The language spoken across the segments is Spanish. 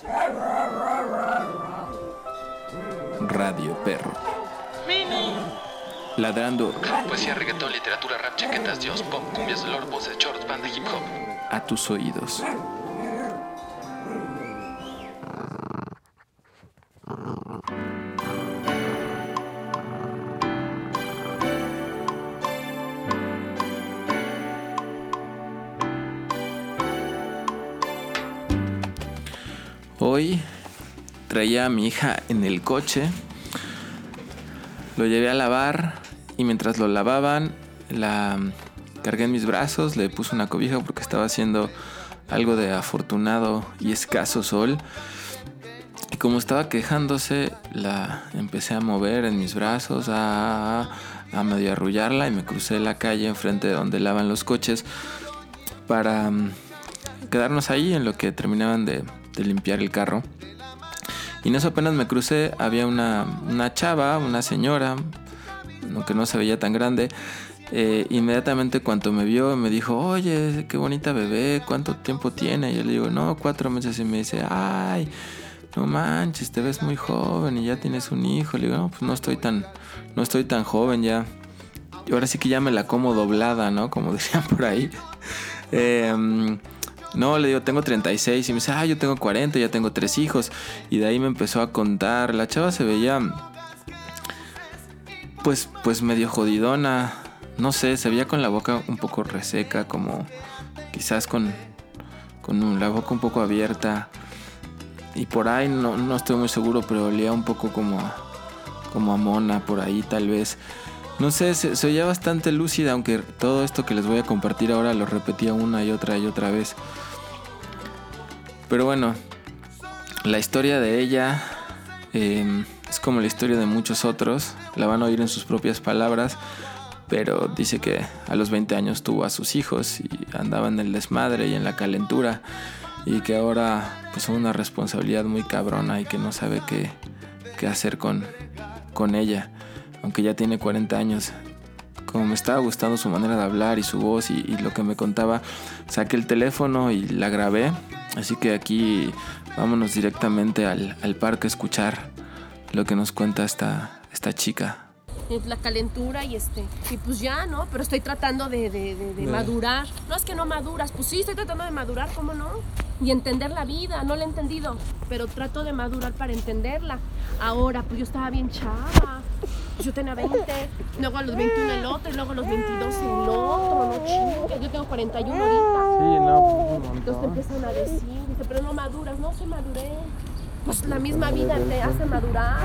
Radio Perro. Ladrando. Poesía, reggaetón, literatura, rap, chaquetas, dios, pop, cumbias, lore, voces, shorts, banda, hip hop. A tus oídos. Hoy traía a mi hija en el coche, lo llevé a lavar y mientras lo lavaban la cargué en mis brazos, le puse una cobija porque estaba haciendo algo de afortunado y escaso sol. Y como estaba quejándose, la empecé a mover en mis brazos, a medio arrullarla y me crucé la calle enfrente de donde lavan los coches para quedarnos ahí en lo que terminaban de limpiar el carro. Y en eso apenas me crucé, había una chava, una señora, aunque no se veía tan grande. Inmediatamente cuando me vio me dijo, oye, qué bonita bebé, ¿cuánto tiempo tiene? Y yo le digo, no, 4 meses. Y me dice, ay, no manches, te ves muy joven y ya tienes un hijo. Le digo, no, pues no estoy tan joven ya. Y ahora sí que ya me la como doblada, ¿no? Como decían por ahí. No, le digo, tengo 36. Y me dice, yo tengo 40, ya tengo 3 hijos. Y de ahí me empezó a contar. La chava se veía pues medio jodidona. No sé, se veía con la boca un poco reseca, como quizás con la boca un poco abierta. Y por ahí no estoy muy seguro, pero olía un poco como a mona por ahí tal vez. No sé, se oía bastante lúcida, aunque todo esto que les voy a compartir ahora lo repetía una y otra vez. Pero bueno, la historia de ella es como la historia de muchos otros. La van a oír en sus propias palabras, pero dice que a los 20 años tuvo a sus hijos y andaba en el desmadre y en la calentura, y que ahora pues son una responsabilidad muy cabrona y que no sabe qué hacer con ella, aunque ya tiene 40 años. Como me estaba gustando su manera de hablar y su voz y lo que me contaba, saqué el teléfono y la grabé. Así que aquí vámonos directamente al parque a escuchar lo que nos cuenta esta chica. La calentura y pues ya, ¿no? Pero estoy tratando de madurar. No es que no maduras, pues sí, estoy tratando de madurar, ¿cómo no? Y entender la vida, no la he entendido, pero trato de madurar para entenderla. Ahora, pues yo estaba bien chava, yo tenía 20, luego a los 21 el otro, y luego a los 22 el otro, no chingas, yo tengo 41 ahorita. Sí, no, pues un montón. Entonces te empiezan a decir, dice, pero no maduras, no, se maduré. Pues la misma vida te hace madurar.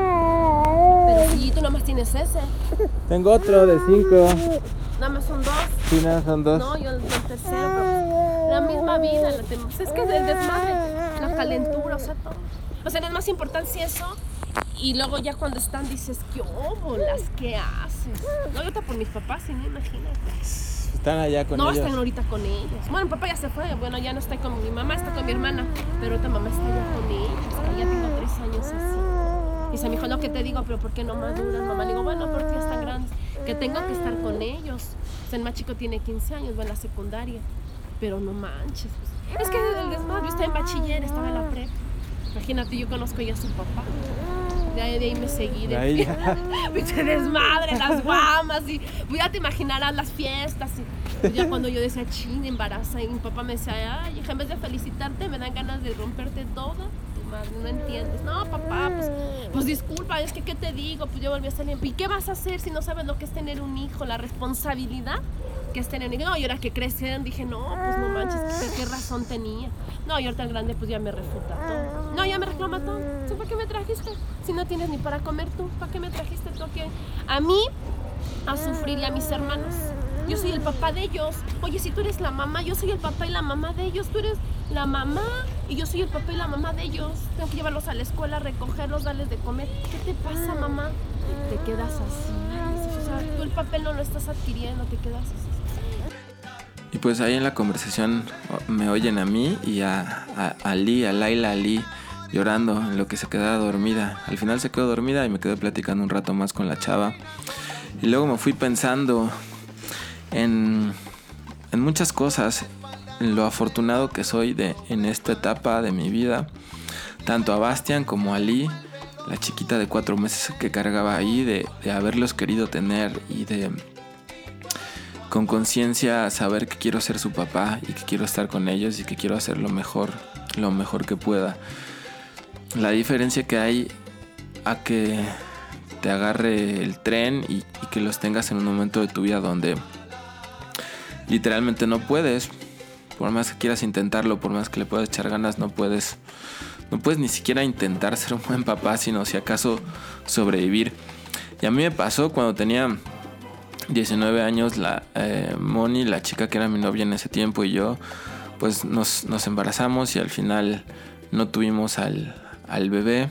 Pero sí, tú nada más tienes ese. Tengo otro de 5. Nada más son 2. Sí, nada, son 2. No, yo el tercero, pero la misma vida. Pues es que es el desmadre, la calentura, o sea, todo. O sea, es más importancia eso. Y luego ya cuando están dices, ¿qué óbolas? ¿Qué haces? No, yo estoy por mis papás, sí, no, imagínate. ¿Están allá con ellos? No, están ahorita con ellos. Bueno, mi papá ya se fue. Bueno, ya no está con mi mamá, está con mi hermana. Pero otra mamá está allá con ellos. Ya tengo 3 años así. Y se me dijo, no, ¿qué te digo? ¿Pero por qué no maduras, mamá? Le digo, bueno, porque ya están grandes. Que tengo que estar con ellos. O sea, el más chico tiene 15 años, va en la secundaria. Pero no manches. Pues. Es que el desmadre, está en bachiller, estaba en la prepa. Imagínate, yo conozco ya a su papá. De ahí me seguí. Pinche desmadre, las guamas. Y pues ya te imaginarás las fiestas. Y pues ya cuando yo decía, chin, embaraza. Y mi papá me decía, ay, hija, en vez de felicitarte, me dan ganas de romperte todo. Tu madre, no entiendes. No, papá, pues disculpa, es que, ¿qué te digo? Pues yo volví a salir. ¿Y qué vas a hacer si no sabes lo que es tener un hijo? La responsabilidad que es tener un hijo. No, y ahora que crecieron, dije, no, pues no manches, ¿qué razón tenía? No, y ahorita el grande, pues ya me refuta todo. No, ya me reclama todo. ¿Para qué me trajiste? Si no tienes ni para comer tú, ¿para qué me trajiste tú aquí? A mí, a sufrir y a mis hermanos. Yo soy el papá de ellos. Oye, si tú eres la mamá, yo soy el papá y la mamá de ellos. Tú eres la mamá y yo soy el papá y la mamá de ellos. Tengo que llevarlos a la escuela, recogerlos, darles de comer. ¿Qué te pasa, mamá? Te quedas así. O sea, tú el papel no lo estás adquiriendo, te quedas así. Y pues ahí en la conversación me oyen a mí y a Laila Ali llorando en lo que se quedaba dormida. Al final se quedó dormida y me quedé platicando un rato más con la chava. Y luego me fui pensando en muchas cosas. lo afortunado que soy en esta etapa de mi vida, tanto a Bastian como a Lee, la chiquita de 4 meses que cargaba ahí, de haberlos querido tener y de con conciencia saber que quiero ser su papá y que quiero estar con ellos y que quiero hacer lo mejor que pueda. La diferencia que hay a que te agarre el tren y que los tengas en un momento de tu vida donde literalmente no puedes, por más que quieras intentarlo, por más que le puedas echar ganas, no puedes ni siquiera intentar ser un buen papá, sino si acaso sobrevivir. Y a mí me pasó cuando tenía 19 años, Moni, la chica que era mi novia en ese tiempo, y yo, pues nos embarazamos y al final no tuvimos al bebé.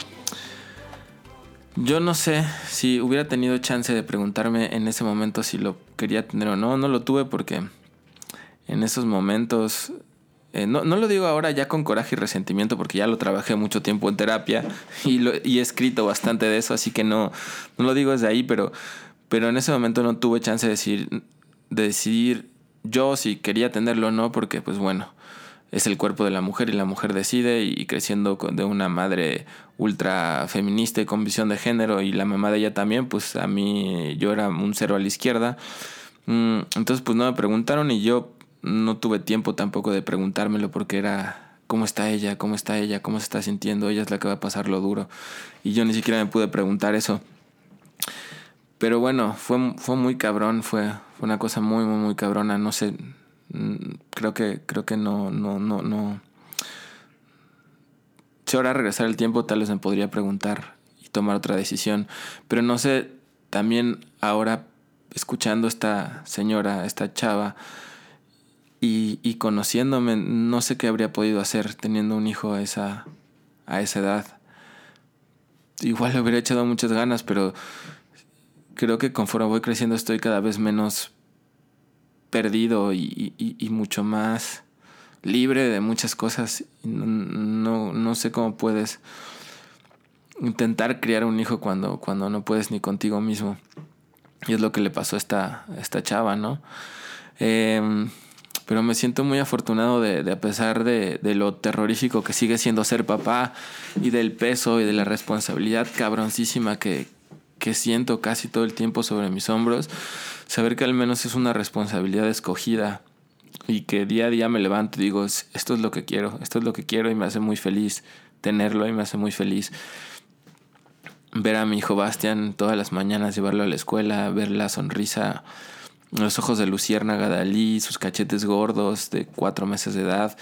Yo no sé si hubiera tenido chance de preguntarme en ese momento si lo quería tener o no. No lo tuve porque en esos momentos... no lo digo ahora ya con coraje y resentimiento, porque ya lo trabajé mucho tiempo en terapia y he escrito bastante de eso, así que no lo digo desde ahí, pero en ese momento no tuve chance de decidir yo si quería tenerlo o no, porque pues bueno, es el cuerpo de la mujer y la mujer decide, y creciendo de una madre ultra feminista y con visión de género, y la mamá de ella también, pues a mí yo era un cero a la izquierda. Entonces pues no me preguntaron y yo no tuve tiempo tampoco de preguntármelo, porque era ¿cómo está ella? ¿Cómo está ella? ¿Cómo se está sintiendo? Ella es la que va a pasar lo duro. Y yo ni siquiera me pude preguntar eso. Pero bueno, fue muy cabrón, fue una cosa muy, muy, muy cabrona. No sé, creo que no. Si ahora regresar el tiempo, tal vez me podría preguntar y tomar otra decisión. Pero no sé, también ahora escuchando esta señora, esta chava, y conociéndome, no sé qué habría podido hacer teniendo un hijo a esa edad. Igual le hubiera echado muchas ganas, pero creo que conforme voy creciendo estoy cada vez menos perdido y mucho más libre de muchas cosas. No sé cómo puedes intentar criar un hijo cuando no puedes ni contigo mismo. Y es lo que le pasó a esta chava, ¿no? Pero me siento muy afortunado de a pesar de lo terrorífico que sigue siendo ser papá, y del peso y de la responsabilidad cabroncísima que siento casi todo el tiempo sobre mis hombros, saber que al menos es una responsabilidad escogida, y que día a día me levanto y digo, esto es lo que quiero, y me hace muy feliz tenerlo, y me hace muy feliz ver a mi hijo Bastian todas las mañanas, llevarlo a la escuela, ver la sonrisa, los ojos de luciérnaga de Dalí, sus cachetes gordos de 4 meses de edad.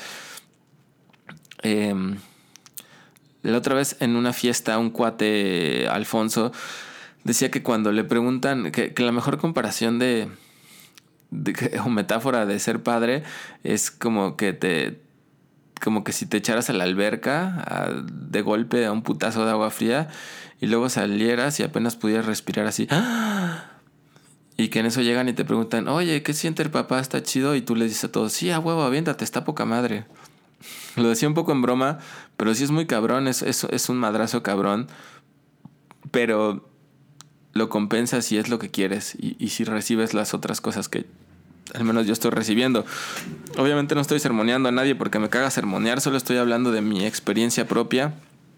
La otra vez en una fiesta, un cuate, Alfonso, decía que cuando le preguntan que la mejor comparación o metáfora de ser padre es como que si te echaras a la alberca de golpe a un putazo de agua fría, y luego salieras y apenas pudieras respirar así. Y que en eso llegan y te preguntan, oye, ¿qué siente el papá? ¿Está chido? Y tú les dices a todos, sí, a huevo, aviéntate, está poca madre. Lo decía un poco en broma, pero sí es muy cabrón, es un madrazo cabrón, pero lo compensas si es lo que quieres y si recibes las otras cosas que al menos yo estoy recibiendo. Obviamente no estoy sermoneando a nadie porque me caga sermonear, solo estoy hablando de mi experiencia propia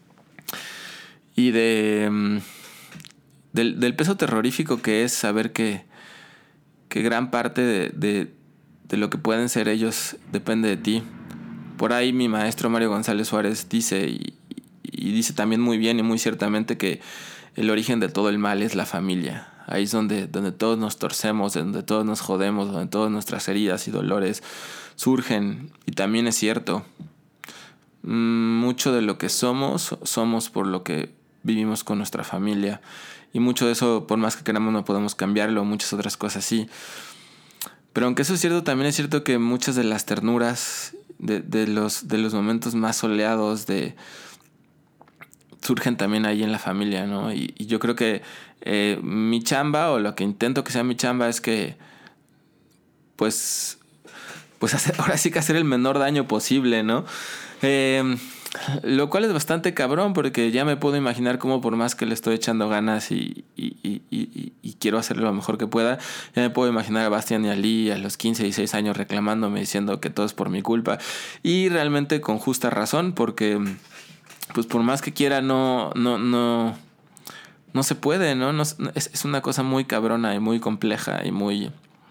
y del peso terrorífico que es saber que gran parte de lo que pueden ser ellos depende de ti. Por ahí mi maestro Mario González Suárez dice, y dice también muy bien y muy ciertamente, que el origen de todo el mal es la familia. Ahí es donde todos nos torcemos, donde todos nos jodemos, donde todas nuestras heridas y dolores surgen. Y también es cierto, mucho de lo que somos por lo que vivimos con nuestra familia. Y mucho de eso, por más que queramos, no podemos cambiarlo. Muchas otras cosas sí. Pero aunque eso es cierto, también es cierto que muchas de las ternuras de los momentos más soleados surgen también ahí en la familia, ¿no? Y yo creo que mi chamba, o lo que intento que sea mi chamba, es que pues ahora sí que hacer el menor daño posible, ¿no? Lo cual es bastante cabrón porque ya me puedo imaginar cómo por más que le estoy echando ganas y quiero hacerlo lo mejor que pueda, ya me puedo imaginar a Bastián y a Lee a los 15 y 16 años reclamándome, diciendo que todo es por mi culpa. Y realmente con justa razón, porque pues por más que quiera no se puede, ¿no? Es una cosa muy cabrona y muy compleja y muy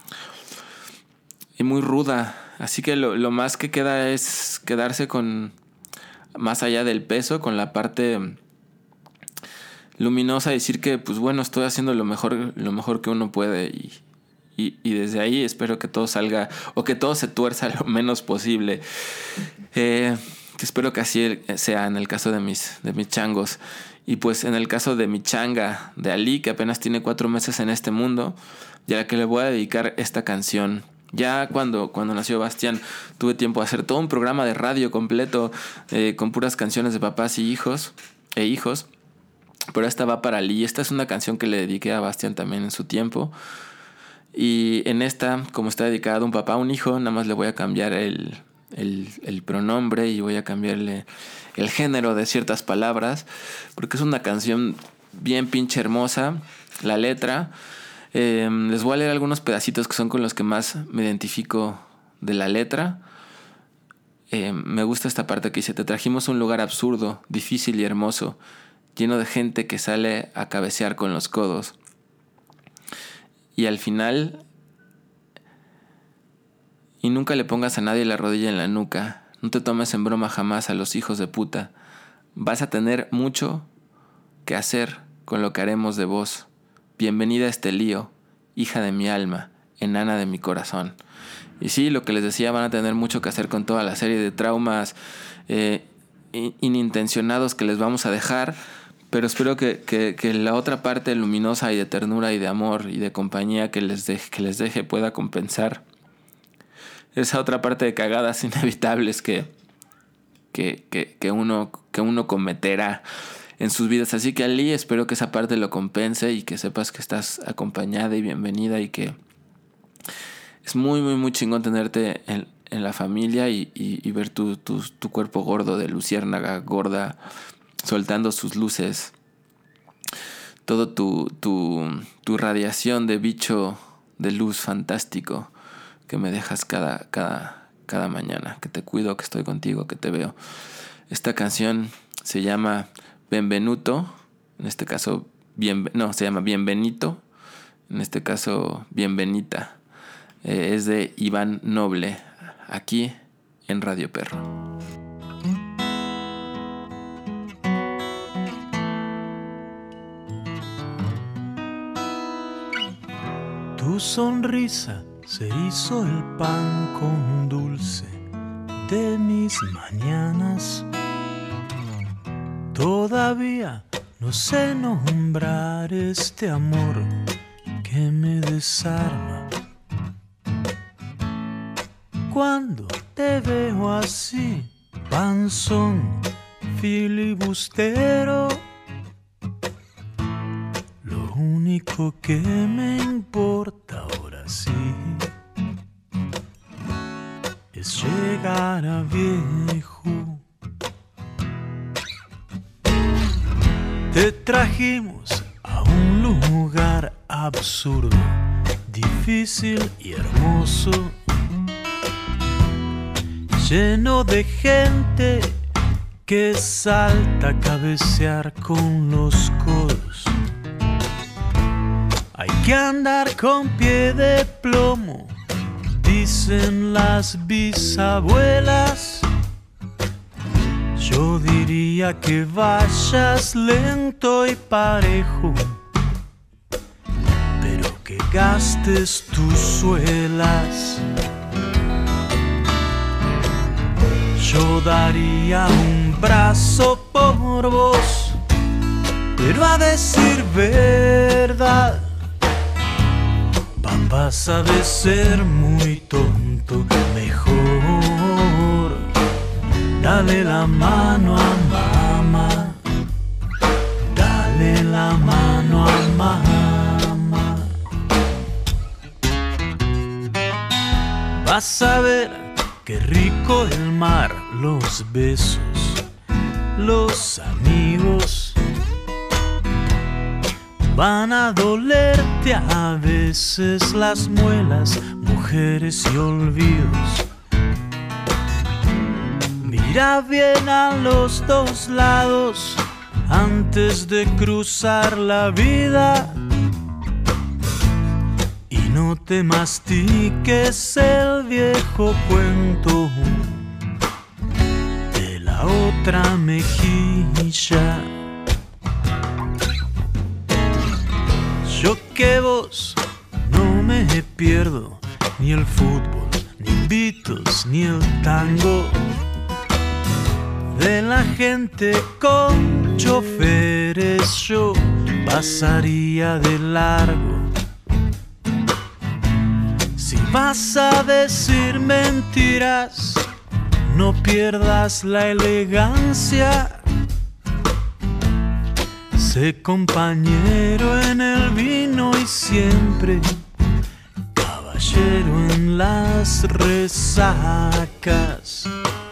ruda. Así que lo más que queda es quedarse con, más allá del peso, con la parte luminosa, decir que pues bueno, estoy haciendo lo mejor que uno puede y desde ahí espero que todo salga o que todo se tuerza lo menos posible. Que espero que así sea en el caso de mis changos. Y pues en el caso de mi changa, de Ali, que apenas tiene 4 meses en este mundo, y a la que le voy a dedicar esta canción. Ya cuando nació Bastián tuve tiempo de hacer todo un programa de radio completo con puras canciones de papás y hijos. Pero esta va para Ali. Esta es una canción que le dediqué a Bastián también en su tiempo. Y en esta, como está dedicada a un papá, a un hijo, nada más le voy a cambiar el pronombre y voy a cambiarle el género de ciertas palabras, porque es una canción bien pinche hermosa. La letra, les voy a leer algunos pedacitos que son con los que más me identifico de la letra. Me gusta esta parte que dice: te trajimos a un lugar absurdo, difícil y hermoso, lleno de gente que sale a cabecear con los codos. Y al final: y nunca le pongas a nadie la rodilla en la nuca. No te tomes en broma jamás a los hijos de puta. Vas a tener mucho que hacer con lo que haremos de vos. Bienvenida a este lío, hija de mi alma, enana de mi corazón. Y sí, lo que les decía, van a tener mucho que hacer con toda la serie de traumas inintencionados que les vamos a dejar. Pero espero que la otra parte luminosa y de ternura y de amor y de compañía que les deje pueda compensar esa otra parte de cagadas inevitables que uno cometerá en sus vidas. Así que Ali, espero que esa parte lo compense y que sepas que estás acompañada y bienvenida, y que es muy, muy, muy chingón tenerte en la familia y ver tu cuerpo gordo de luciérnaga gorda soltando sus luces, todo tu radiación de bicho de luz fantástico que me dejas cada mañana, que te cuido, que estoy contigo, que te veo. Esta canción se llama Benvenuto, en este caso se llama Bienvenito, en este caso Bienvenita. Es de Iván Noble, aquí en Radio Perro. Tu sonrisa se hizo el pan con dulce de mis mañanas. Todavía no sé nombrar este amor que me desarma. Cuando te veo así, panzón, filibustero, lo único que me importa ahora sí es llegar a viejo. Te trajimos a un lugar absurdo, difícil y hermoso, lleno de gente que salta a cabecear con los codos. Hay que andar con pie de plomo, dicen las bisabuelas. Yo diría que vayas lento y parejo, pero que gastes tus suelas. Yo daría un brazo por vos, pero a decir verdad, papá sabe ser muy tonto. Mejor dale la mano a mamá, dale la mano a mamá. Vas a ver qué rico el mar, los besos los amigos van a dolerte a veces las muelas, mujeres y olvidos. Mira bien a los dos lados antes de cruzar la vida y no te mastiques el viejo cuento de la otra mejilla. Yo que vos no me pierdo ni el fútbol, ni Beatles, ni el tango. De la gente con choferes yo pasaría de largo. Si vas a decir mentiras, no pierdas la elegancia. Sé compañero en el vino y siempre caballero en las resacas.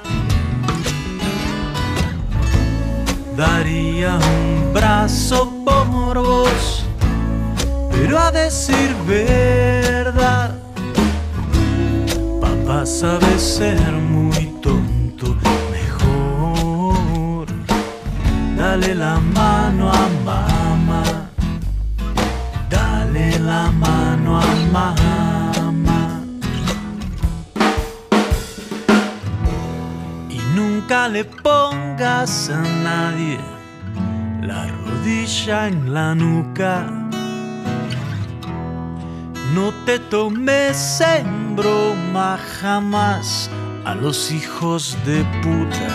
Daría un brazo por vos, pero a decir verdad, papá sabe ser muy tonto. Mejor dale la mano a mamá, dale la mano a mamá. Nunca le pongas a nadie la rodilla en la nuca. No te tomes en broma jamás a los hijos de puta.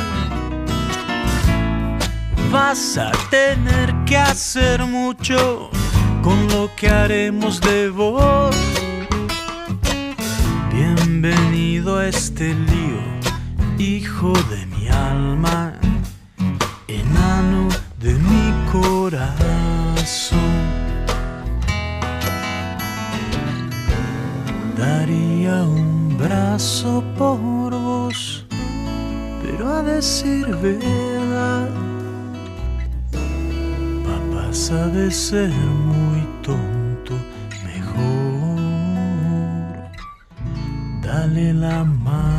Vas a tener que hacer mucho con lo que haremos de vos. Bienvenido a este lío, hijo de mi alma, enano de mi corazón. Daría un brazo por vos, pero a decir verdad, papá sabe ser muy tonto. Mejor dale la mano